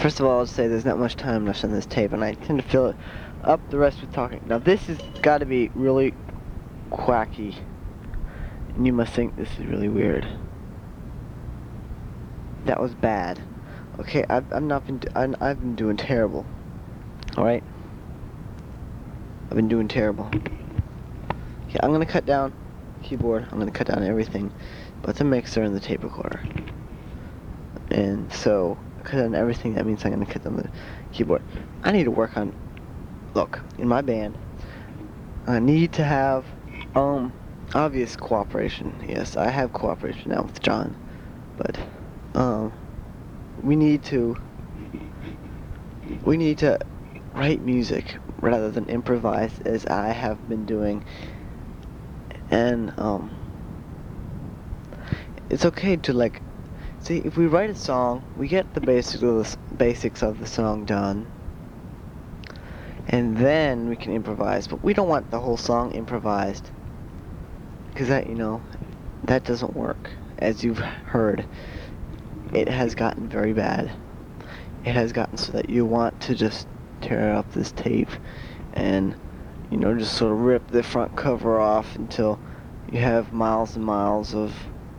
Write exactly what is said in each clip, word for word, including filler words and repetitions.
First of all, I'll say there's not much time left on this tape, and I tend to fill it up the rest with talking. Now, this has got to be really quacky, and you must think this is really weird. That was bad. Okay, I've, I've not been. I'm, I've been doing terrible. All right. I've been doing terrible. Okay, I'm gonna cut down keyboard. I'm gonna cut down everything, but the mixer and the tape recorder. And so, cut down everything. That means I'm gonna cut down the keyboard. I need to work on. Look, in my band, I need to have um obvious cooperation. Yes, I have cooperation now with John, but um we need to we need to write music rather than improvise as I have been doing. And um it's okay to like see if we write a song, we get the basics of the basics of the song done, and then we can improvise. But we don't want the whole song improvised, because that, you know, that doesn't work. As you've heard, it has gotten very bad. It has gotten so that you want to just tear up this tape and, you know, just sort of rip the front cover off until you have miles and miles of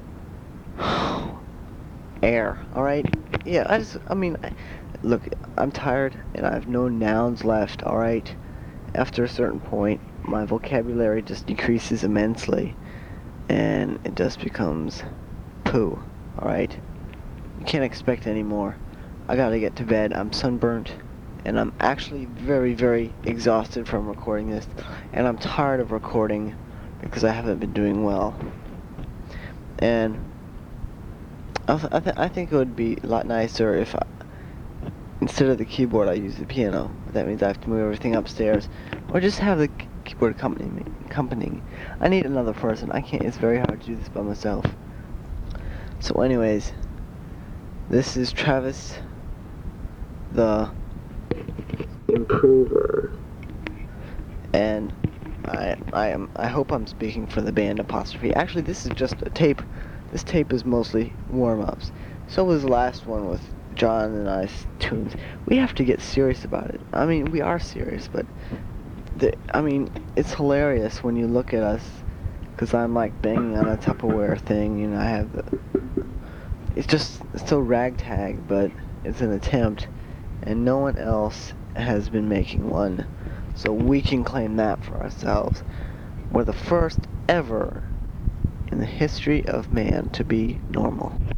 air. Alright? Yeah, I just, I mean, I, look, I'm tired and I have no nouns left, alright? After a certain point, my vocabulary just decreases immensely and it just becomes poo, alright? You can't expect any more. I gotta get to bed. I'm sunburnt, and I'm actually very, very exhausted from recording this, and I'm tired of recording because I haven't been doing well. And I, th I, th I think it would be a lot nicer if I, instead of the keyboard, I use the piano. That means I have to move everything upstairs, or just have the keyboard accompanying me. Accompanying. I need another person. I can't. It's very hard to do this by myself. So, anyways, this is Travis, the improver, and I I am I hope I'm speaking for the band apostrophe. Actually, this is just a tape. This tape is mostly warm-ups. So was the last one with John and I's tunes. We have to get serious about it. I mean, we are serious, but the, I mean, it's hilarious when you look at us, because I'm like banging on a Tupperware thing, you know. I have the. It's just so ragtag, but it's an attempt, and no one else has been making one, so we can claim that for ourselves. We're the first ever in the history of man to be normal.